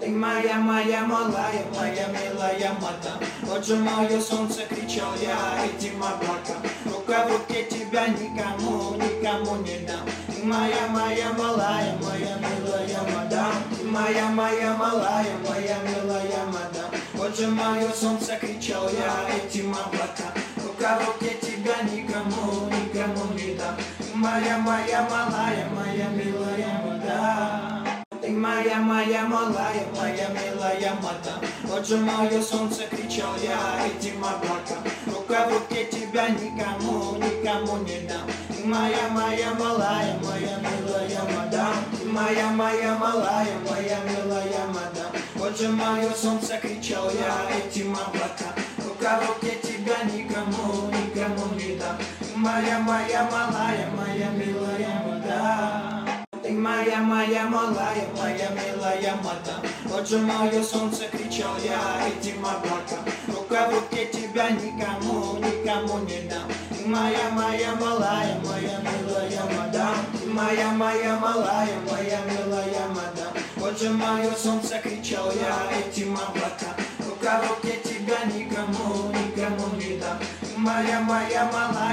Ты моя малая, моя милая мадам. Вот же мое солнце, кричал я этим облакам. Рука в руке тебя никому не дам. Ты моя малая, моя милая мадам. Ты моя малая, моя милая мадам. Вот же мое солнце, кричал я этим облакам. Рука в руке тебя никому не дам. Ты моя малая, моя милая мадам. Ты моя малая, моя милая мадам. Вот же мое солнце, кричал я этим облакам. Рука в руке тебя никому не дам. Ты моя малая, моя милая мадам. Ты моя малая, моя милая мадам. Вот же мое солнце, кричал я этим облакам. Рука в руке тебя никому не дам. Ты моя малая, моя милая мадам. Ты моя малая, моя милая мадам. Вот же мое солнце, кричал я этим облакам. Рука в руке тебя никому не дам. Ты моя малая, моя милая мадам. Ты моя малая, моя милая мадам. Вот же мое солнце, кричал я этим облакам. Рука в руке тебя никому не дам. Ты моя малая.